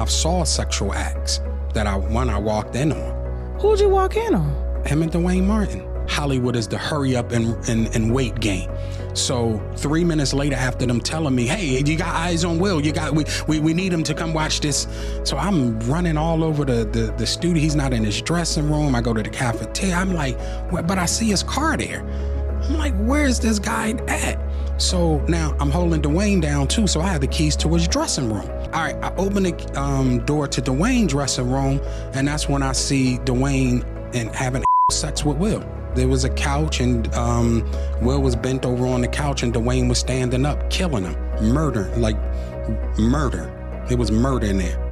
I've saw sexual acts that I walked in on. Who'd you walk in on? Him and Dwayne Martin. Hollywood is the hurry up and wait game. So 3 minutes later, after them telling me, hey, you got eyes on Will, we need him to come watch this. So I'm running all over the studio. He's not in his dressing room. I go to the cafeteria. I'm like, but I see his car there. I'm like, where's this guy at? So now I'm holding Dwayne down too, so I have the keys to his dressing room. All right, I open the door to Dwayne's dressing room, and that's when I see Dwayne and having sex with Will. There was a couch, and Will was bent over on the couch, and Dwayne was standing up, killing him. Murder. It was murder in there.